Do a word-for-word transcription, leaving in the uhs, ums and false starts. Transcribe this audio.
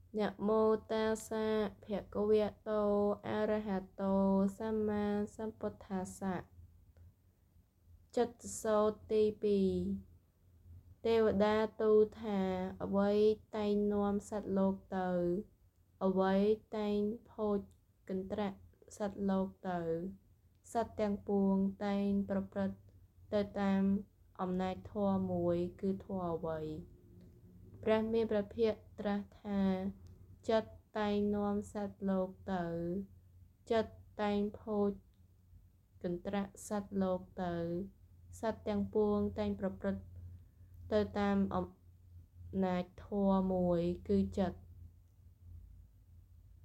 นะโมตัสสะภะคะวะโตอะระหะโตสัมมาสัมพุทธัสสะចិត្តសោតទីពីរទេវតាទូលថាអ្វីតែងនាំសត្វលោកទៅអ្វីតែងផូចកន្ត្រាក់សត្វលោកទៅសត្វទាំងពួងតែងប្រព្រឹត្តទៅតាមអំណាចធម៌មួយគឺធម៌អ្វីព្រះមានព្រះភិក្ខត្រាស់ថាចិត្តតែងនាំសត្វលោកទៅចិត្តតែងផូចកន្ត្រាក់សត្វលោកទៅសត្វទាំងពួងតែងប្រព្រឹត្តទៅតាមអំណាចធម៌មួយគឺចិត្ត